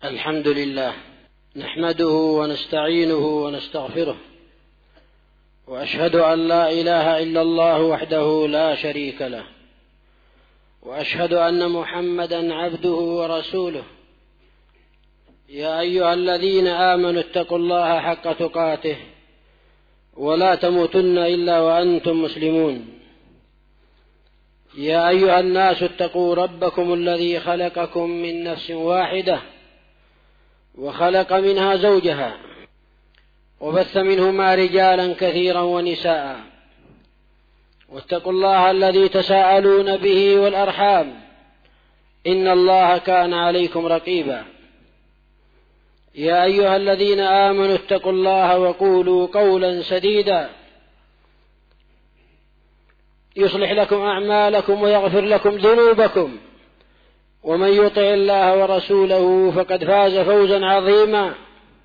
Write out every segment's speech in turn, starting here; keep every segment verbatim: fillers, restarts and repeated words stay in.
الحمد لله نحمده ونستعينه ونستغفره، وأشهد أن لا إله إلا الله وحده لا شريك له، وأشهد أن محمدا عبده ورسوله. يا أيها الذين آمنوا اتقوا الله حق تقاته ولا تموتن إلا وأنتم مسلمون. يا أيها الناس اتقوا ربكم الذي خلقكم من نفس واحدة وخلق منها زوجها وبث منهما رجالا كثيرا ونساء، واتقوا الله الذي تساءلون به والأرحام إن الله كان عليكم رقيبا. يا أيها الذين آمنوا اتقوا الله وقولوا قولا سديدا يصلح لكم أعمالكم ويغفر لكم ذنوبكم، ومن يطع الله ورسوله فقد فاز فوزا عظيما.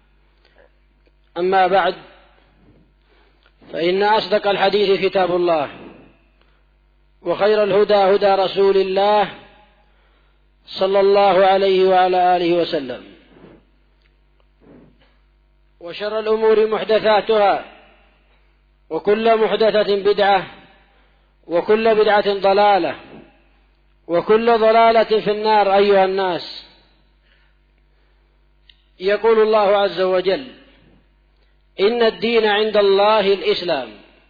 أما بعد، فإن أصدق الحديث كتاب الله، وخير الهدى هدى رسول الله صلى الله عليه وعلى آله وسلم، وشر الأمور محدثاتها، وكل محدثة بدعة، وكل بدعة ضلالة، وكل ضلالة في النار. أيها الناس، يقول الله عز وجل: إن الدين عند الله الإسلام،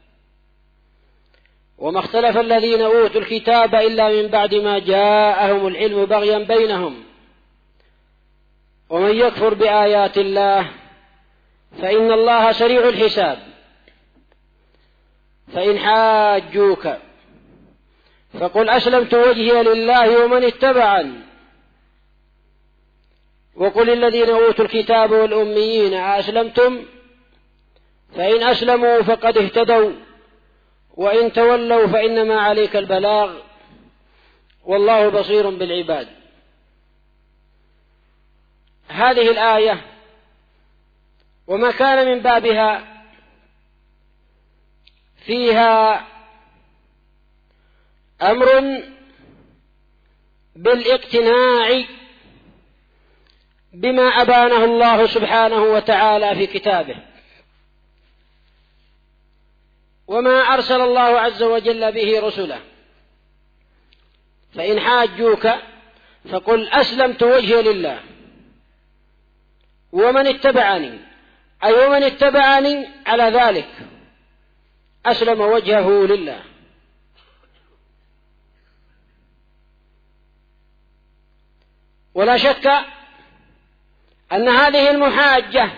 وما اختلف الذين أوتوا الكتاب إلا من بعد ما جاءهم العلم بغيا بينهم، ومن يكفر بآيات الله فإن الله سريع الحساب. فإن حاجوك فقل أسلمت وجهي لله ومن اتبعني، وقل الذين أوتوا الكتاب والأميين أسلمتم؟ فإن أسلموا فقد اهتدوا، وإن تولوا فإنما عليك البلاغ، والله بصير بالعباد. هذه الآية وما كان من بابها فيها أمر بالاقتناع بما أبانه الله سبحانه وتعالى في كتابه، وما أرسل الله عز وجل به رسله. فإن حاجوك فقل أسلمت وجهي لله ومن اتبعني، أي ومن اتبعني على ذلك أسلم وجهه لله. ولا شك أن هذه المحاجة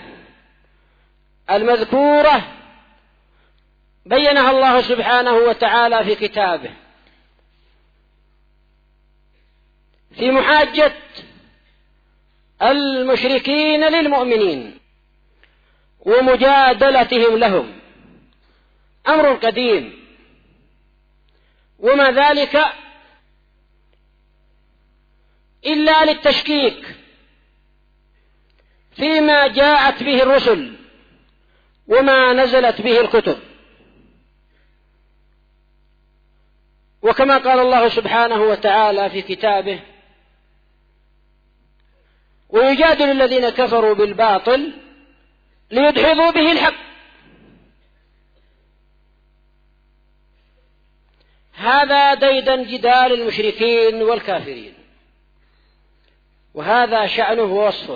المذكورة بينها الله سبحانه وتعالى في كتابه، في محاجة المشركين للمؤمنين ومجادلتهم لهم، أمر قديم، وما ذلك إلا للتشكيك فيما جاءت به الرسل وما نزلت به الكتب. وكما قال الله سبحانه وتعالى في كتابه: ويجادل الذين كفروا بالباطل ليدحضوا به الحق. هذا ديدا جدال المشركين والكافرين، وهذا شأنه ووصفه.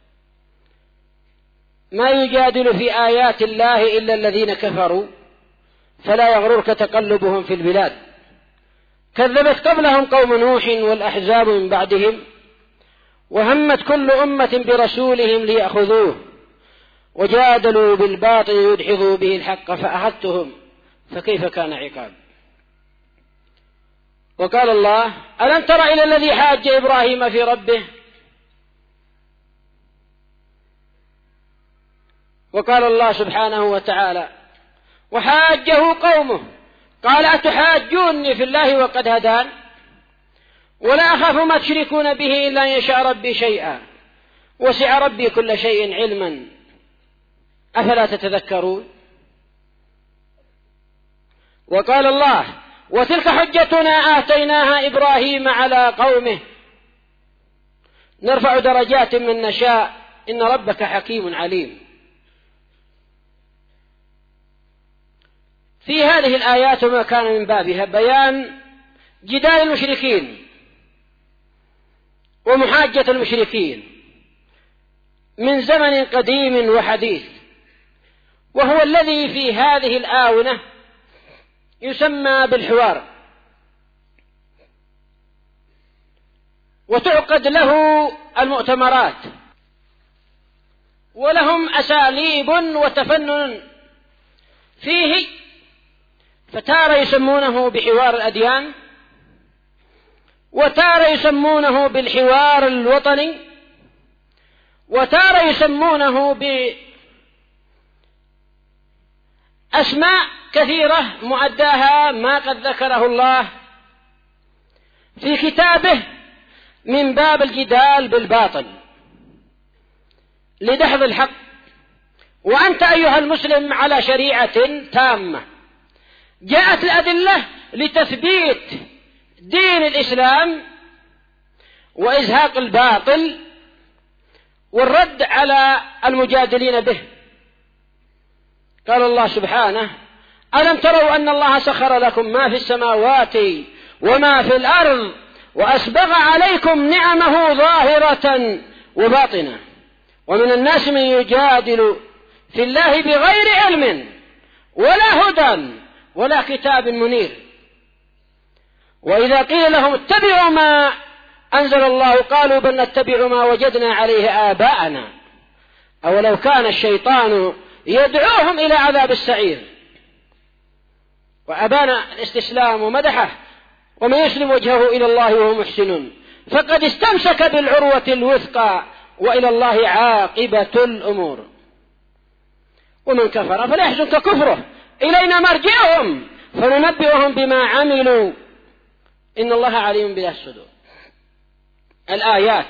ما يجادل في آيات الله إلا الذين كفروا، فلا يغررك تقلبهم في البلاد. كذبت قبلهم قوم نوح والأحزاب من بعدهم، وهمت كل أمة برسولهم ليأخذوه، وجادلوا بالباطل يدحضوا به الحق فأخذتهم فكيف كان عقاب. وقال الله: ألم تر إلى الذي حاج إبراهيم في ربه؟ وقال الله سبحانه وتعالى: وحاجه قومه قال أتحاجوني في الله وقد هدان، ولا أخاف ما تشركون به إلا أن يشاء ربي شيئا، وسع ربي كل شيء علما، أفلا تتذكرون؟ وقال الله: وتلك حجتنا آتيناها إبراهيم على قومه نرفع درجات من نشاء، إن ربك حكيم عليم. في هذه الآيات وما كان من بابها بيان جدال المشركين ومحاجة المشركين من زمن قديم وحديث، وهو الذي في هذه الآونة يسمى بالحوار، وتعقد له المؤتمرات، ولهم أساليب وتفنن فيه، فتارة يسمونه بحوار الأديان، وتارة يسمونه بالحوار الوطني، وتارة يسمونه بأسماء كثيرة معداها ما قد ذكره الله في كتابه من باب الجدال بالباطل لدحض الحق. وأنت أيها المسلم على شريعة تامة، جاءت الأدلة لتثبيت دين الإسلام وإزهاق الباطل والرد على المجادلين به. قال الله سبحانه: ألم تروا أن الله سخر لكم ما في السماوات وما في الأرض وأسبغ عليكم نعمه ظاهرة وباطنة ومن الناس من يجادل في الله بغير علم ولا هدى ولا كتاب منير، وإذا قيل لهم اتبعوا ما أنزل الله قالوا بل نتبع ما وجدنا عليه آباءنا أولو كان الشيطان يدعوهم إلى عذاب السعير. وأبان الاستسلام ومدحه: ومن يسلم وجهه إلى الله وهو محسن فقد استمسك بالعروة الوثقى وإلى الله عاقبة الأمور. ومن كفر فلا يحزنك كفره إلينا مرجعهم فننبئهم بما عملوا إن الله عليم بذات الصدور. الآيات.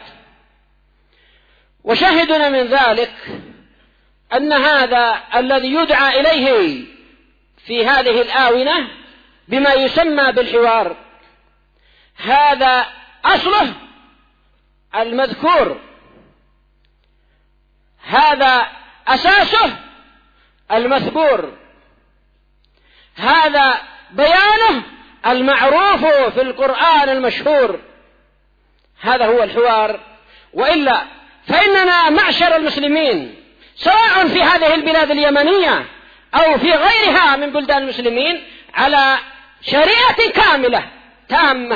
وشاهدنا من ذلك أن هذا الذي يدعى إليه في هذه الآونة بما يسمى بالحوار، هذا أصله المذكور، هذا أساسه المثبور، هذا بيانه المعروف في القرآن المشهور. هذا هو الحوار. وإلا فإننا معشر المسلمين سواء في هذه البلاد اليمنية أو في غيرها من بلدان المسلمين على شريعة كاملة تامة،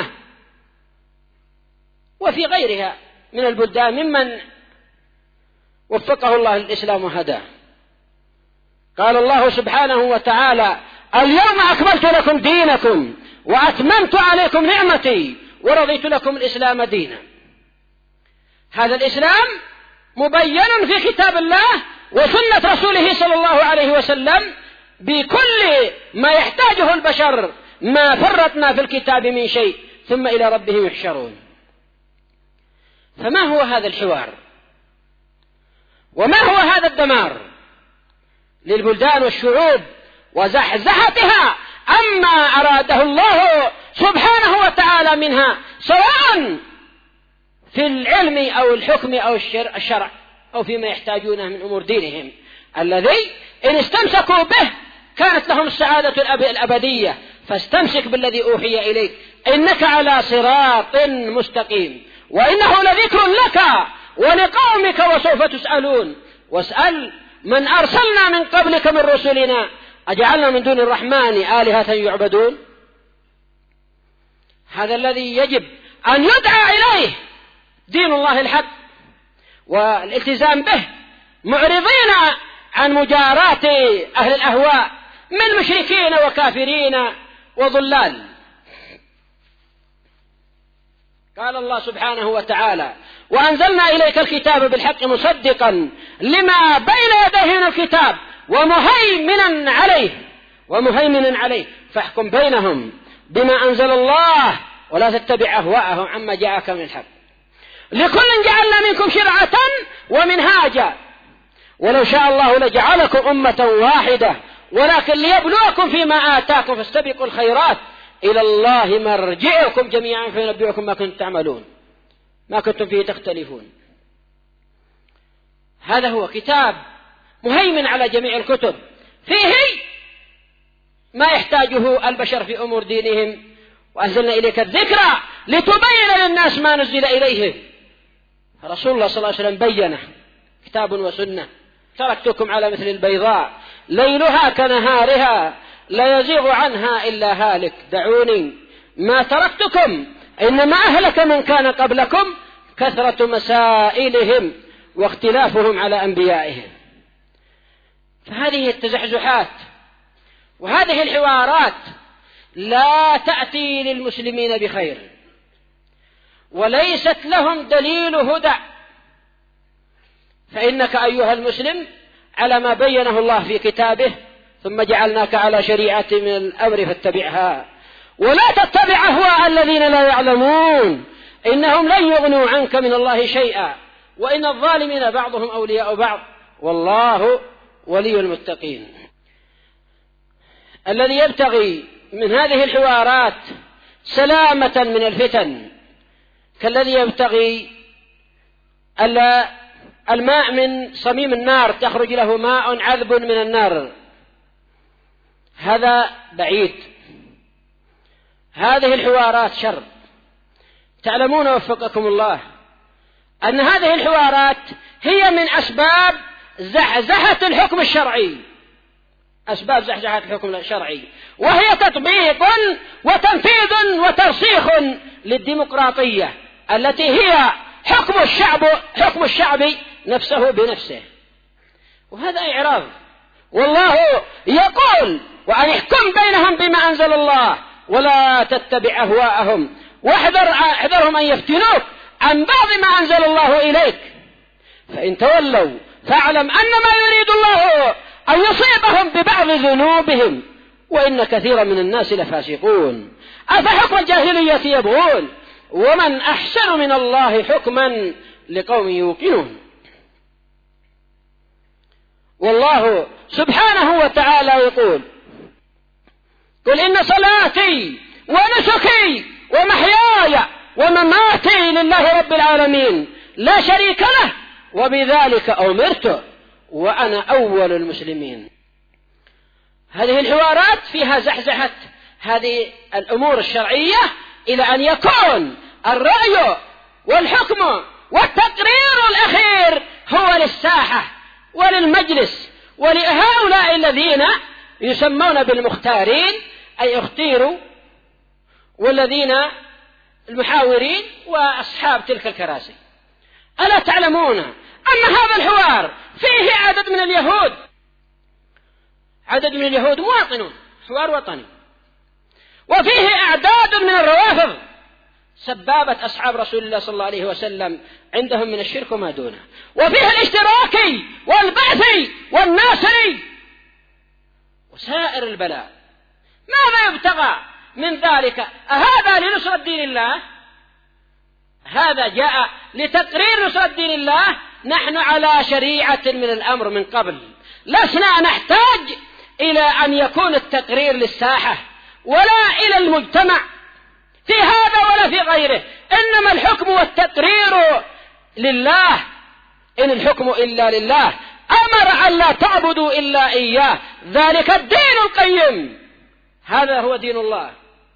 وفي غيرها من البلدان ممن وفقه الله للإسلام وهداه. قال الله سبحانه وتعالى: اليوم أكملت لكم دينكم وأتممت عليكم نعمتي ورضيت لكم الإسلام دينا. هذا الإسلام مبين في كتاب الله وسنة رسوله صلى الله عليه وسلم بكل ما يحتاجه البشر، ما فرطنا في الكتاب من شيء ثم إلى ربهم يحشرون. فما هو هذا الحوار؟ وما هو هذا الدمار للبلدان والشعوب وزحزحتها عما أراده الله سبحانه وتعالى منها، سواء في العلم أو الحكم أو الشرع أو فيما يحتاجونه من أمور دينهم، الذي إن استمسكوا به كانت لهم السعادة الأبدية. فاستمسك بالذي أوحي إليك إنك على صراط مستقيم وإنه لذكر لك ولقومك وسوف تسألون. واسأل من أرسلنا من قبلك من رسلنا أجعلنا من دون الرحمن آلهة يعبدون. هذا الذي يجب أن يدعى إليه دين الله الحق والالتزام به، معرضين عن مجاراة أهل الأهواء من مشركين وكافرين وضلال. قال الله سبحانه وتعالى: وأنزلنا إليك الكتاب بالحق مصدقا لما بين يديه من الكتاب ومهيمنا عليه ومهيمنا عليه فاحكم بينهم بما أنزل الله ولا تتبع أهواءهم عما جاءك من الحق لكل جعلنا منكم شرعة ومنهاجا ولو شاء الله لجعلكم أمة واحدة ولكن ليبلوكم فيما آتاكم فاستبقوا الخيرات إلى الله مرجعكم جميعا فينبئكم ما كنتم تعملون ما كنتم فيه تختلفون. هذا هو كتاب مهيمن على جميع الكتب، فيه ما يحتاجه البشر في أمور دينهم. وأنزلنا إليك الذكرى لتبين للناس ما نزل إليهم. رسول الله صلى الله عليه وسلم بينه، كتاب وسنة. تركتكم على مثل البيضاء ليلها كنهارها لا يزيغ عنها إلا هالك، دعوني ما تركتكم إنما أهلك من كان قبلكم كثرة مسائلهم واختلافهم على أنبيائهم. فهذه التزحزحات وهذه الحوارات لا تأتي للمسلمين بخير، وليست لهم دليل هدى. فإنك أيها المسلم على ما بينه الله في كتابه، ثم جعلناك على شريعة من الأمر فاتبعها، ولا تتبع أهواء الذين لا يعلمون إنهم لن يغنوا عنك من الله شيئا وإن الظالمين بعضهم أولياء بعض والله ولي المتقين. الذي يبتغي من هذه الحوارات سلامة من الفتن كالذي يبتغي الماء من صميم النار تخرج له ماء عذب من النار، هذا بعيد. هذه الحوارات شر. تعلمون وفقكم الله أن هذه الحوارات هي من أسباب زحزحة الحكم الشرعي، أسباب زحزحة الحكم الشرعي، وهي تطبيق وتنفيذ وترسيخ للديمقراطية التي هي حكم الشعب حكم الشعب نفسه بنفسه. وهذا إعراض. والله يقول وأن يحكم بينهم بما أنزل الله ولا تتبع أهواءهم واحذر احذرهم أن يفتنوك عن بعض ما أنزل الله إليك، فإن تولوا فاعلم أنما يريد الله أن يصيبهم ببعض ذنوبهم وإن كثيرا من الناس لفاسقون. أفحكم الجاهلية يبغون ومن أحسن من الله حكما لقوم يوقنون. والله سبحانه وتعالى يقول قل إن صلاتي ونسكي ومحياي ومماتي لله رب العالمين لا شريك له وبذلك أمرت وأنا أول المسلمين. هذه الحوارات فيها زحزحة هذه الأمور الشرعية إلى أن يكون الرأي والحكم والتقرير الأخير هو للساحة وللمجلس ولهؤلاء الذين يسمون بالمختارين أي اختيروا، والذين المحاورين وأصحاب تلك الكراسي. ألا تعلمون أن هذا الحوار فيه عدد من اليهود عدد من اليهود مواطنون، حوار وطني، وفيه أعداد من الروافض سبابة أصحاب رسول الله صلى الله عليه وسلم عندهم من الشرك وما دونه، وفيه الاشتراكي والبعثي والناصري وسائر البلاء. ماذا يبتغى من ذلك؟ أهذا لنصرة دين الله؟ هذا جاء لتقرير نصرة دين الله. نحن على شريعة من الأمر من قبل، لسنا نحتاج إلى أن يكون التقرير للساحة ولا إلى المجتمع في هذا ولا في غيره، إنما الحكم والتقرير لله. إن الحكم إلا لله، أمر أن لا تعبدوا إلا إياه، ذلك الدين القيم. هذا هو دين الله.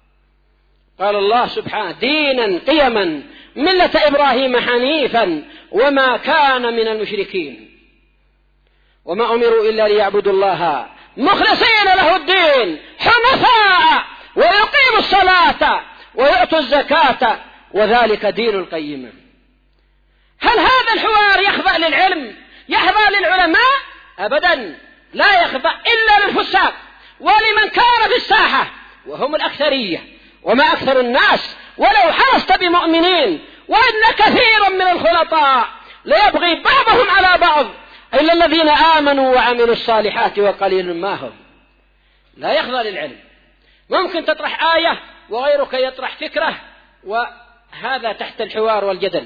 قال الله سبحانه دينا قيما ملة إبراهيم حنيفا وما كان من المشركين وما أمروا إلا ليعبدوا الله مخلصين له الدين حنفاء ويقيموا الصلاة ويؤتوا الزكاة وذلك دين القيم. هل هذا الحوار يخضع للعلم يخضع للعلماء؟ أبدا، لا يخضع إلا للفساق ولمن كان في الساحة وهم الأكثرية. وما أكثر الناس ولو حرصت بمؤمنين، وإن كثيرا من الخلطاء ليبغي بعضهم على بعض إلا الذين آمنوا وعملوا الصالحات وقليل ما هم. لا يخضع للعلم. ممكن تطرح آية وغيرك يطرح فكرة، وهذا تحت الحوار والجدل.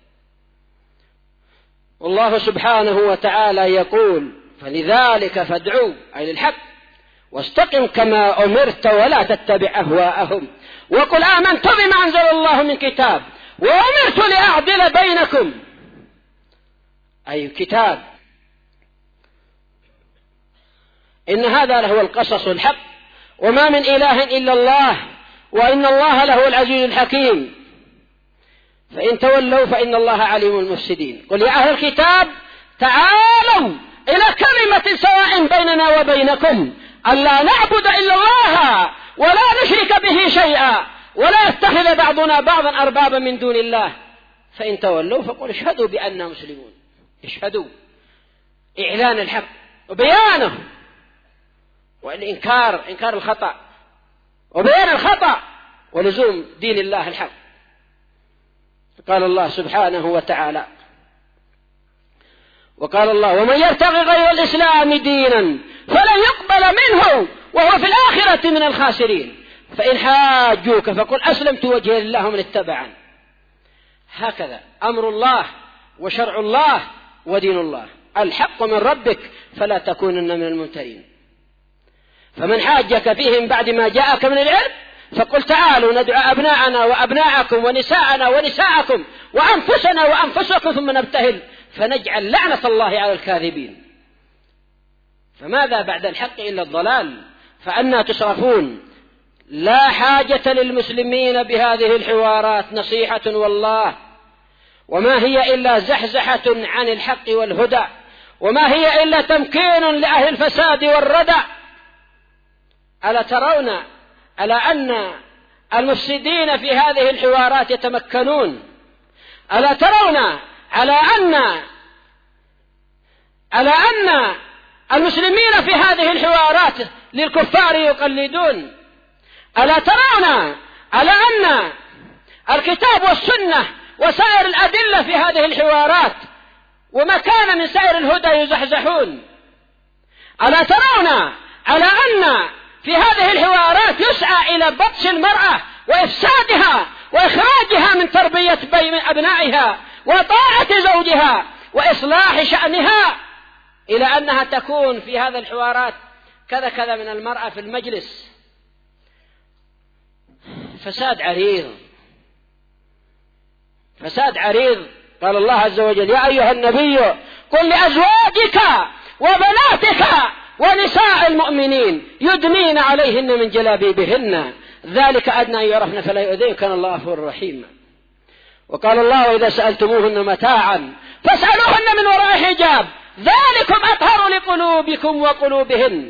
والله سبحانه وتعالى يقول فلذلك فادعوا أي للحق واستقم كما أمرت ولا تتبع أهواءهم وقل آمنت بما أنزل الله من كتاب وأمرت لأعدل بينكم. أي كتاب إن هذا لهو القصص الحق، وما من إله إلا الله، وإن الله لهو العزيز الحكيم. فإن تولوا فإن الله عليم المفسدين. قل يا أهل الكتاب تعالوا إلى كلمة سواء بيننا وبينكم ألا نعبد إلا الله ولا نشرك به شيئا ولا يتخذ بعضنا بعضا أربابا من دون الله. فإن تولوا فقل اشهدوا بأننا مسلمون. اشهدوا، إعلان الحق وبيانه، والإنكار إنكار الخطأ وبيان الخطأ ولزوم دين الله الحق. قال الله سبحانه وتعالى: وقال الله: ومن يبتغي غير الإسلام دينا فلن يقبل منه وهو في الآخرة من الخاسرين. فإن حاجوك فقل أسلمت وجهي لله من اتبعني. هكذا أمر الله وشرع الله ودين الله، الحق من ربك فلا تكونن من الممترين. فمن حاجك فيه من بعد ما جاءك من العلم فقل تعالوا ندعو أبناءنا وأبناءكم ونساءنا ونساءكم وأنفسنا وأنفسكم ثم نبتهل فنجعل لعنة الله على الكاذبين. فماذا بعد الحق إلا الضلال؟ فأنا تصرفون؟ لا حاجة للمسلمين بهذه الحوارات، نصيحة والله، وما هي إلا زحزحة عن الحق والهدى، وما هي إلا تمكين لأهل الفساد والردى. ألا ترون على أن المفسدين في هذه الحوارات يتمكنون؟ ألا ترون على أن على أن المسلمين في هذه الحوارات للكفار يقلدون؟ ألا ترون على أن الكتاب والسنة وسائر الأدلة في هذه الحوارات وما كان من سائر الهدى يزحزحون؟ ألا ترون على أن في هذه الحوارات يسعى إلى بطش المرأة وإفسادها وإخراجها من تربية أبنائها وطاعة زوجها وإصلاح شأنها، إلى أنها تكون في هذه الحوارات كذا كذا من المرأة في المجلس؟ فساد عريض، فساد عريض. قال الله عز وجل: يا أيها النبي قل لأزواجك وبناتك ونساء المؤمنين يدنين عليهن من جلابيبهن ذلك أدنى أن يعرفن فلا يؤذين كان الله غفورا رحيما. وقال الله: وإذا سألتموهن متاعا فاسألوهن من وراء حجاب ذلكم أطهر لقلوبكم وقلوبهن.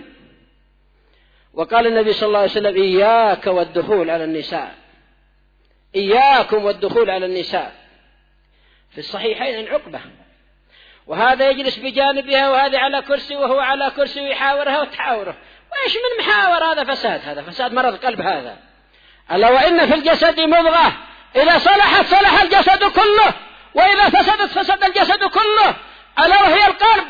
وقال النبي صلى الله عليه وسلم: إياك والدخول على النساء، إياكم والدخول على النساء. في الصحيحين عن عقبة، وهذا يجلس بجانبها وهذا على كرسي وهو على كرسي ويحاورها وتحاوره. وإيش من محاور؟ هذا فساد، هذا فساد مرض قلب هذا. ألا وإن في الجسد مضغة إذا صلحت صلح الجسد كله وإذا فسدت فسد الجسد كله، ألا وهي القلب.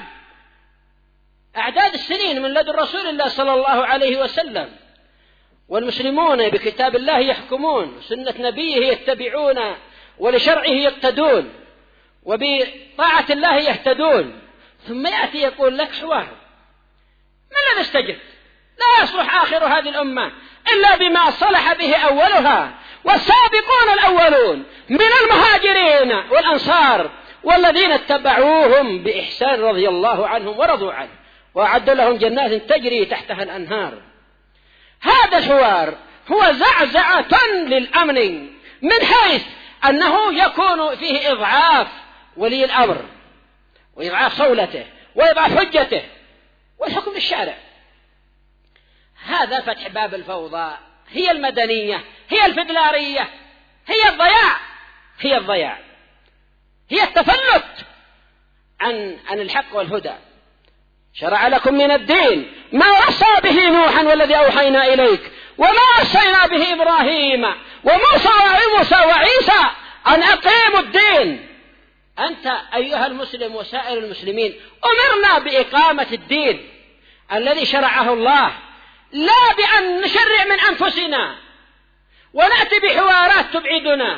أعداد السنين من لدن رسول الله صلى الله عليه وسلم، والمسلمون بكتاب الله يحكمون، سنة نبيه يتبعون، ولشرعه يقتدون، وبطاعة الله يهتدون. ثم يأتي يقول لك حوار، من الذي استجد؟ لا يصلح آخر هذه الأمة إلا بما صلح به أولها. والسابقون الأولون من المهاجرين والأنصار والذين اتبعوهم بإحسان رضي الله عنهم ورضوا عنه وأعد لهم جنات تجري تحتها الأنهار. هذا الحوار هو زعزعة للأمن من حيث أنه يكون فيه إضعاف ولي الأمر وإضعاف صولته وإضعاف حجته والحكم للشارع. هذا فتح باب الفوضى، هي المدنية، هي الفدلارية، هي الضياع، هي الضياع، هي التفلت عن عن الحق والهدى. شرع لكم من الدين ما وصى به نوحا والذي أوحينا إليك وما وصينا به إبراهيم وموسى وعيسى وعيسى أن أقيموا الدين. أنت أيها المسلم وسائر المسلمين أمرنا بإقامة الدين الذي شرعه الله، لا بأن نشرع من أنفسنا ونأتي بحوارات تبعدنا.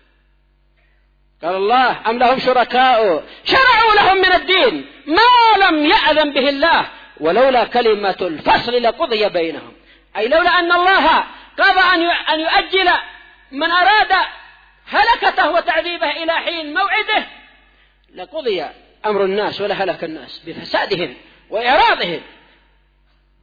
قال الله: أم لهم شركاء شرعوا لهم من الدين ما لم يأذن به الله ولولا كلمة الفصل لقضي بينهم. أي لولا أن الله قضى أن يؤجل من أراد هلكته وتعذيبه إلى حين موعده لقضي أمر الناس ولا هلك الناس بفسادهم وإعراضهم.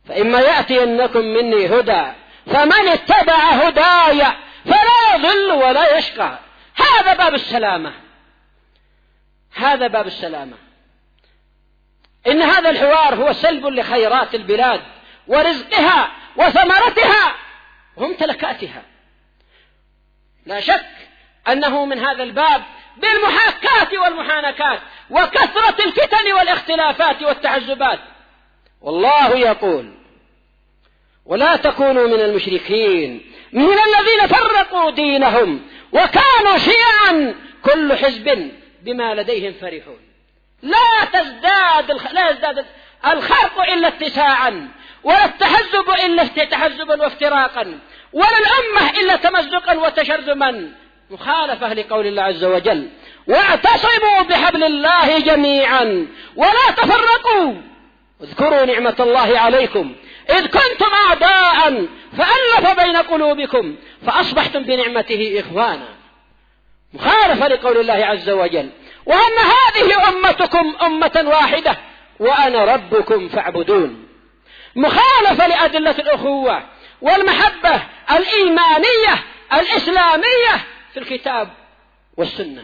فإما يأتينكم مني هدى فمن اتبع هداي فلا يضل ولا يشقى. هذا باب السلامة، هذا باب السلامة. إن هذا الحوار هو سلب لخيرات البلاد ورزقها وثمرتها وممتلكاتها. لا شك أنه من هذا الباب بالمحاكاة والمحانكات وكثرة الفتن والاختلافات والتعذبات. والله يقول: ولا تكونوا من المشركين من الذين فرقوا دينهم وكانوا شيعا كل حزب بما لديهم فرحون. لا تزداد لا يزداد الخرق إلا اتساعا، ولا التحزب إلا تحزبا وافتراقا، ولا الأمة إلا تمزقا وتشرذما، مخالفة لقول الله عز وجل: واعتصموا بحبل الله جميعا ولا تفرقوا اذكروا نعمة الله عليكم إذ كنتم أعداء فألف بين قلوبكم فأصبحتم بنعمته إخوانا. مخالفة لقول الله عز وجل: وأن هذه أمتكم أمة واحدة وأنا ربكم فاعبدون. مخالفة لأدلة الأخوة والمحبة الإيمانية الإسلامية في الكتاب والسنة.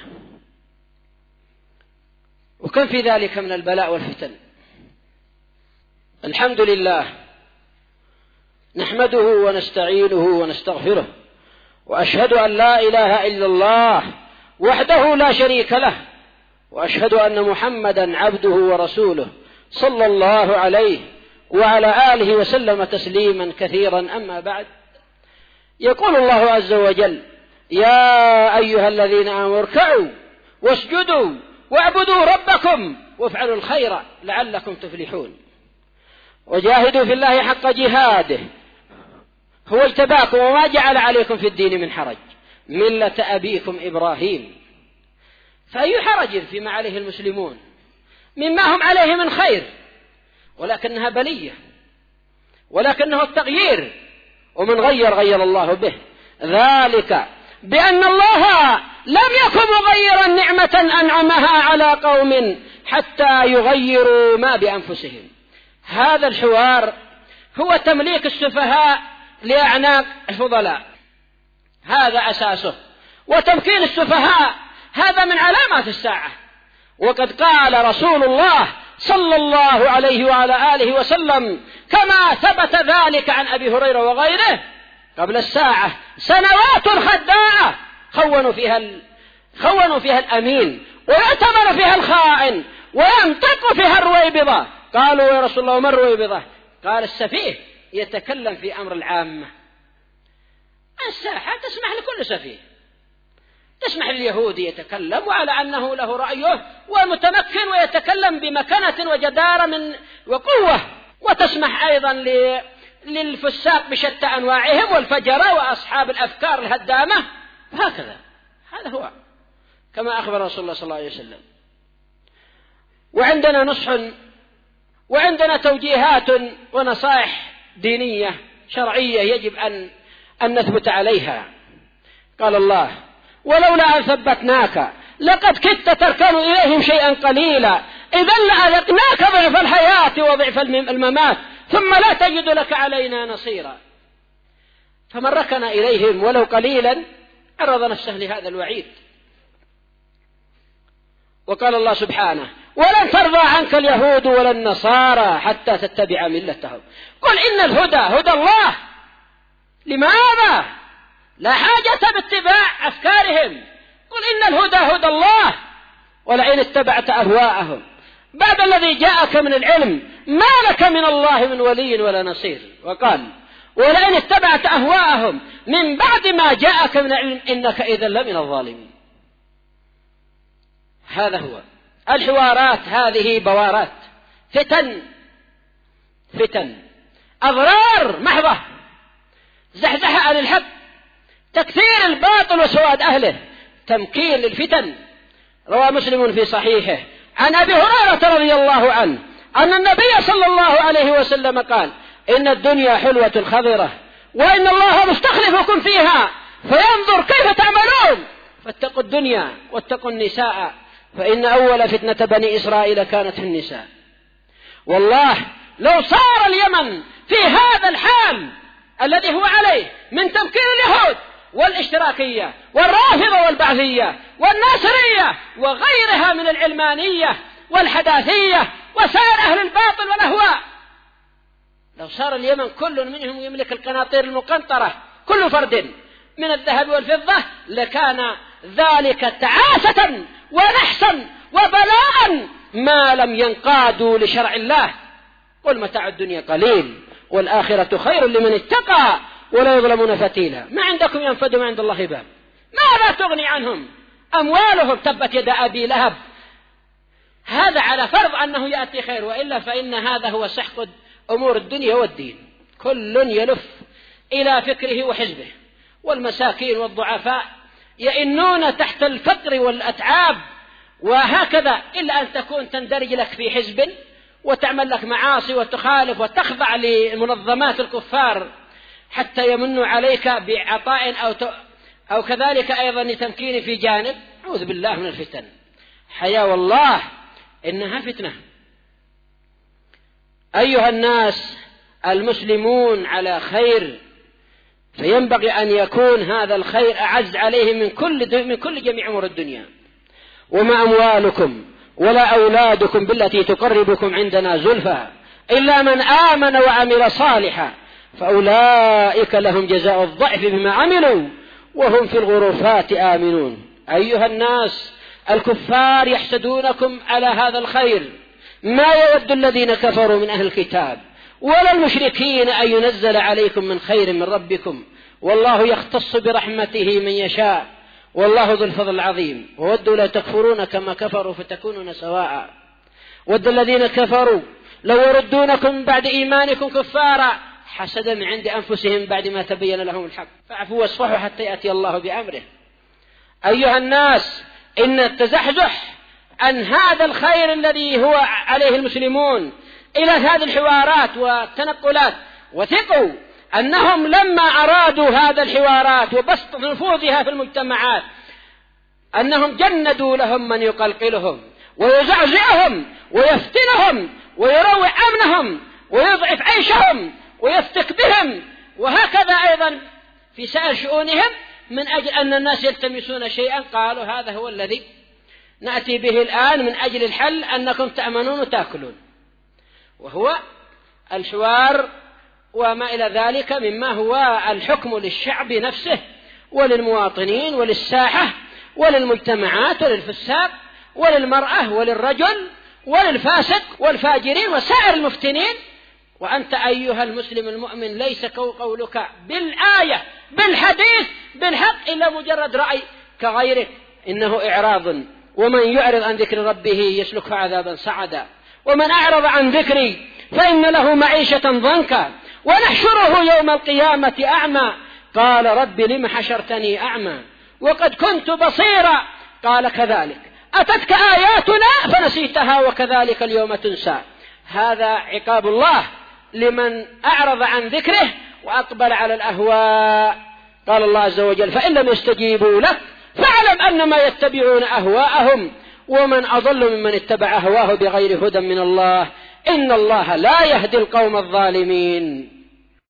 وكم في ذلك من البلاء والفتن. الحمد لله، نحمده ونستعينه ونستغفره، وأشهد أن لا إله إلا الله وحده لا شريك له، وأشهد أن محمدا عبده ورسوله صلى الله عليه وعلى آله وسلم تسليما كثيرا. أما بعد، يقول الله عز وجل: يا أيها الذين آمنوا اركعوا واسجدوا واعبدوا ربكم وافعلوا الخير لعلكم تفلحون. وجاهدوا في الله حق جهاده هو اجتباكم وما جعل عليكم في الدين من حرج ملة أبيكم إبراهيم. فأي حرج فيما عليه المسلمون مما هم عليه من خير، ولكنها بلية، ولكنه التغيير، ومن غير غير الله به، ذلك بأن الله لم يكن مغيرا نعمة أنعمها على قوم حتى يغيروا ما بأنفسهم. هذا الحوار هو تمليك السفهاء لأعناق الفضلاء، هذا أساسه. وتمكين السفهاء هذا من علامات الساعة. وقد قال رسول الله صلى الله عليه وعلى آله وسلم كما ثبت ذلك عن أبي هريرة وغيره: قبل الساعة سنوات خداعة خونوا فيها ال... خونوا فيها الأمين ويعتبر فيها الخائن وينطق فيها الرويبضة. قالوا: يا رسول الله ما الرويبضة؟ قال: السفيه يتكلم في أمر العامة. الساحة تسمح لكل سفيه، تسمح لليهودي يتكلم وعلى أنه له رأيه ومتمكن ويتكلم بمكانة وجدارة من وقوة، وتسمح أيضا ل... للفساق بشتى أنواعهم والفجرة وأصحاب الأفكار الهدامة. هكذا، هذا هو كما أخبر رسول الله صلى الله عليه وسلم. وعندنا نصح وعندنا توجيهات ونصائح دينية شرعية يجب أن أن نثبت عليها. قال الله: ولولا أن ثبتناك لقد كدت تركن إليهم شيئا قليلا إذا لأذقناك ضعف الحياة وضعف الممات ثم لا تجد لك علينا نصيرا. فمن ركن إليهم ولو قليلا عرض نفسه لهذا الوعيد. وقال الله سبحانه: ولن ترضى عنك اليهود ولا النصارى حتى تتبع ملتهم. قل إن الهدى هدى الله. لماذا؟ لا حاجة باتباع أفكارهم. قل إن الهدى هدى الله ولئن اتبعت أهواءهم بعد الذي جاءك من العلم ما لك من الله من ولي ولا نصير. وقال: ولئن اتبعت أهواءهم من بعد ما جاءك من العلم إنك إذا لمن الظالمين. هذا هو الحوارات. هذه بوارات، فتن فتن أضرار محضة، زحزحة عن الحق، تكثير الباطل وسواد أهله، تمكين للفتن. روى مسلم في صحيحه عن أبي هريرة رضي الله عنه أن النبي صلى الله عليه وسلم قال: إن الدنيا حلوة خضرة وإن الله مستخلفكم فيها فينظر كيف تعملون فاتقوا الدنيا واتقوا النساء فإن أول فتنة بني إسرائيل كانت في النساء. والله لو صار اليمن في هذا الحال الذي هو عليه من تمكين اليهود والاشتراكية والرافضة والبعثية والناصرية وغيرها من العلمانية والحداثية وسائر أهل الباطل والأهواء، لو صار اليمن كل منهم يملك القناطير المقنطرة كل فرد من الذهب والفضة لكان ذلك تعاسة ونحسا وبلاء ما لم ينقادوا لشرع الله. قل متاع الدنيا قليل والآخرة خير لمن اتقى ولا يظلمون فتيلا. ما عندكم ينفد ما عند الله باب. ماذا تغني عنهم أموالهم؟ تبت يد أبي لهب. هذا على فرض أنه يأتي خير، وإلا فإن هذا هو سحق أمور الدنيا والدين. كل يلف إلى فكره وحزبه، والمساكين والضعفاء يئنون تحت الفقر والأتعاب وهكذا، إلا أن تكون تندرج لك في حزب وتعمل لك معاصي وتخالف وتخضع لمنظمات الكفار حتى يمنوا عليك بعطاء أو, ت... أو كذلك أيضا لتمكين في جانب. أعوذ بالله من الفتن. حيا والله إنها فتنة. أيها الناس المسلمون على خير، فينبغي أن يكون هذا الخير أعز عليهم من كل من كل جميع أمور الدنيا. وما أموالكم ولا أولادكم بالتي تقربكم عندنا زلفى إلا من آمن وعمل صالحا فأولئك لهم جزاء الضعف بما عملوا وهم في الغرفات آمنون. أيها الناس الكفار يحسدونكم على هذا الخير، ما يود الذين كفروا من أهل الكتاب ولا المشركين أن ينزل عليكم من خير من ربكم، والله يختص برحمته من يشاء والله ذو الفضل العظيم. وودوا لا تكفرون كما كفروا فتكونون سواء. ود الذين كفروا لو يردونكم بعد إيمانكم كفارا حسدا من عند أنفسهم بعد ما تبين لهم الحق فاعفوا واصفحوا حتى يأتي الله بأمره. أيها الناس إن التزحزح عن هذا الخير الذي هو عليه المسلمون إلى هذه الحوارات والتنقلات، وثقوا أنهم لما أرادوا هذا الحوارات وبسط نفوذها في المجتمعات أنهم جندوا لهم من يقلقلهم ويزعزعهم ويفتنهم ويروع أمنهم ويضعف عيشهم ويفتك بهم، وهكذا أيضا في سائر شؤونهم، من أجل أن الناس يلتمسون شيئا قالوا هذا هو الذي نأتي به الآن من أجل الحل أنكم تأمنون وتأكلون، وهو الحوار وما إلى ذلك مما هو الحكم للشعب نفسه وللمواطنين وللساحة وللمجتمعات وللفساق وللمرأة وللرجل وللفاسق والفاجرين وسائر المفتنين. وأنت أيها المسلم المؤمن ليس قولك بالآية بالحديث بالحق إلا مجرد رأي كغيرك، إنه إعراض. ومن يعرض عن ذكر ربه يسلك عذابا صعدا ومن أعرض عن ذكري فإن له معيشة ضنكا ونحشره يوم القيامة أعمى قال رب لم حشرتني أعمى وقد كنت بصيرا قال كذلك أتتك آياتنا فنسيتها وكذلك اليوم تنسى. هذا عقاب الله لمن أعرض عن ذكره وأقبل على الأهواء. قال الله عز وجل فإن لم يستجيبوا لك فاعلم أنما يتبعون أهواءهم ومن أضل ممن اتبع هواه بغير هدى من الله إن الله لا يهدي القوم الظالمين.